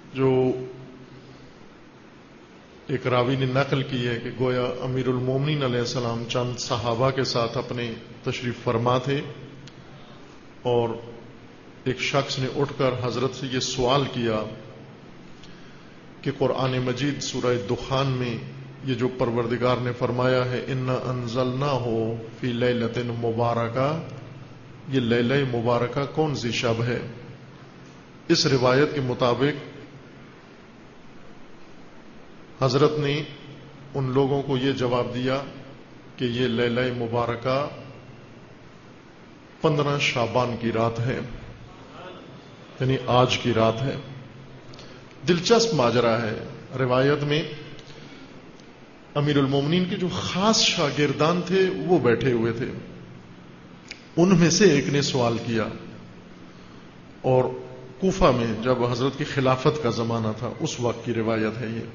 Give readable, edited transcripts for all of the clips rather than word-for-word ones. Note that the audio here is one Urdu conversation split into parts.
جو ایک راوی نے نقل کی ہے کہ گویا امیر المومنین علیہ السلام چند صحابہ کے ساتھ اپنے تشریف فرما تھے، اور ایک شخص نے اٹھ کر حضرت سے یہ سوال کیا کہ قرآن مجید سورہ دخان میں یہ جو پروردگار نے فرمایا ہے انا انزلناہ فی لیلۃ مبارکہ، یہ لیلہ مبارکہ کون سی شب ہے؟ اس روایت کے مطابق حضرت نے ان لوگوں کو یہ جواب دیا کہ یہ لیلہ مبارکہ 15 شعبان کی رات ہے، یعنی آج کی رات ہے۔ دلچسپ ماجرا ہے، روایت میں امیر المومنین کے جو خاص شاگردان تھے وہ بیٹھے ہوئے تھے، ان میں سے ایک نے سوال کیا، اور کوفہ میں جب حضرت کی خلافت کا زمانہ تھا اس وقت کی روایت ہے یہ،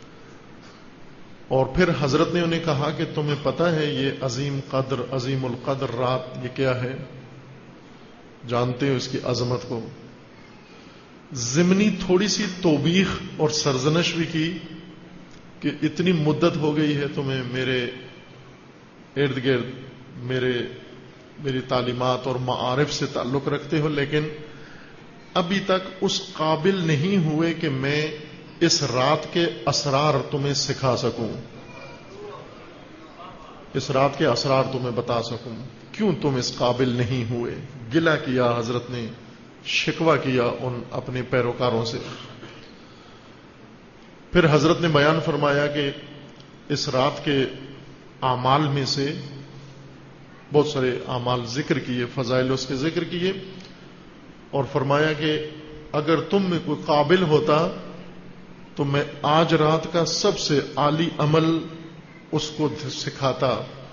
اور پھر حضرت نے انہیں کہا کہ تمہیں پتہ ہے یہ عظیم القدر رات یہ کیا ہے؟ جانتے ہو اس کی عظمت کو؟ ضمنی تھوڑی سی توبیخ اور سرزنش بھی کی کہ اتنی مدت ہو گئی ہے تمہیں میرے ارد گرد میری تعلیمات اور معارف سے تعلق رکھتے ہو، لیکن ابھی تک اس قابل نہیں ہوئے کہ میں اس رات کے اسرار تمہیں سکھا سکوں، اس رات کے اسرار تمہیں بتا سکوں، کیوں تم اس قابل نہیں ہوئے؟ گلہ کیا حضرت نے، شکوہ کیا ان اپنے پیروکاروں سے۔ پھر حضرت نے بیان فرمایا کہ اس رات کے اعمال میں سے بہت سارے اعمال ذکر کیے، فضائل اس کے ذکر کیے، اور فرمایا کہ اگر تم میں کوئی قابل ہوتا تو میں آج رات کا سب سے عالی عمل اس کو سکھاتا۔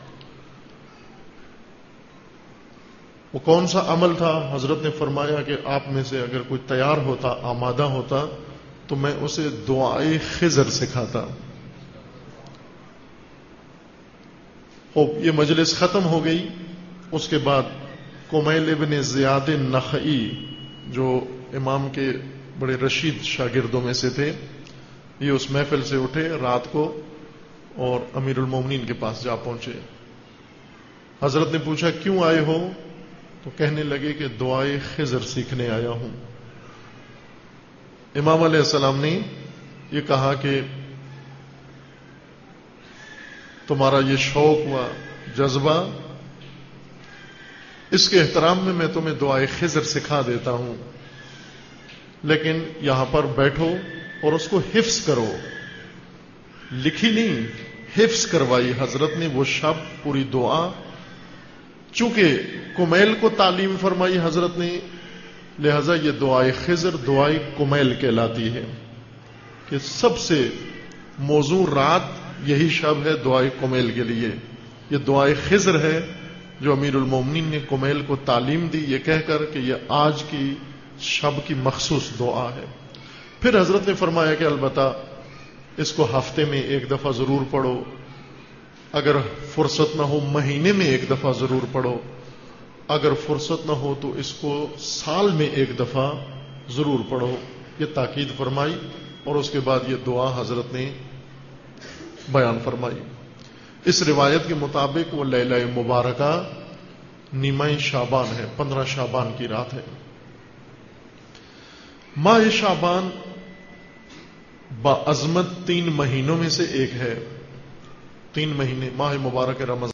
وہ کون سا عمل تھا؟ حضرت نے فرمایا کہ آپ میں سے اگر کوئی تیار ہوتا، آمادہ ہوتا، تو میں اسے دعائے خضر سکھاتا۔ خوب، یہ مجلس ختم ہو گئی۔ اس کے بعد کمیل ابن زیاد نخعی جو امام کے بڑے رشید شاگردوں میں سے تھے، یہ اس محفل سے اٹھے رات کو اور امیر المومنین کے پاس جا پہنچے۔ حضرت نے پوچھا کیوں آئے ہو؟ تو کہنے لگے کہ دعائے خضر سیکھنے آیا ہوں۔ امام علیہ السلام نے یہ کہا کہ تمہارا یہ شوق ہوا، جذبہ، اس کے احترام میں تمہیں دعائے خضر سکھا دیتا ہوں، لیکن یہاں پر بیٹھو اور اس کو حفظ کرو۔ لکھی نہیں، حفظ کروائی حضرت نے وہ شب پوری دعا۔ چونکہ کمیل کو تعلیم فرمائی حضرت نے، لہذا یہ دعائے خضر دعائے کمیل کہلاتی ہے، کہ سب سے موزوں رات یہی شب ہے دعائے کمیل کے لیے۔ یہ دعائے خضر ہے جو امیر المومنین نے کمیل کو تعلیم دی، یہ کہہ کر کہ یہ آج کی شب کی مخصوص دعا ہے۔ پھر حضرت نے فرمایا کہ البتہ اس کو ہفتے میں ایک دفعہ ضرور پڑھو، اگر فرصت نہ ہو مہینے میں ایک دفعہ ضرور پڑھو، اگر فرصت نہ ہو تو اس کو سال میں ایک دفعہ ضرور پڑھو۔ یہ تاکید فرمائی، اور اس کے بعد یہ دعا حضرت نے بیان فرمائی۔ اس روایت کے مطابق وہ لیلہ مبارکہ نیمہ شعبان ہے، 15 شعبان کی رات ہے۔ ماہ شعبان باعظمت 3 مہینوں میں سے ایک ہے۔ 3 مہینے، ماہ مبارک رمضان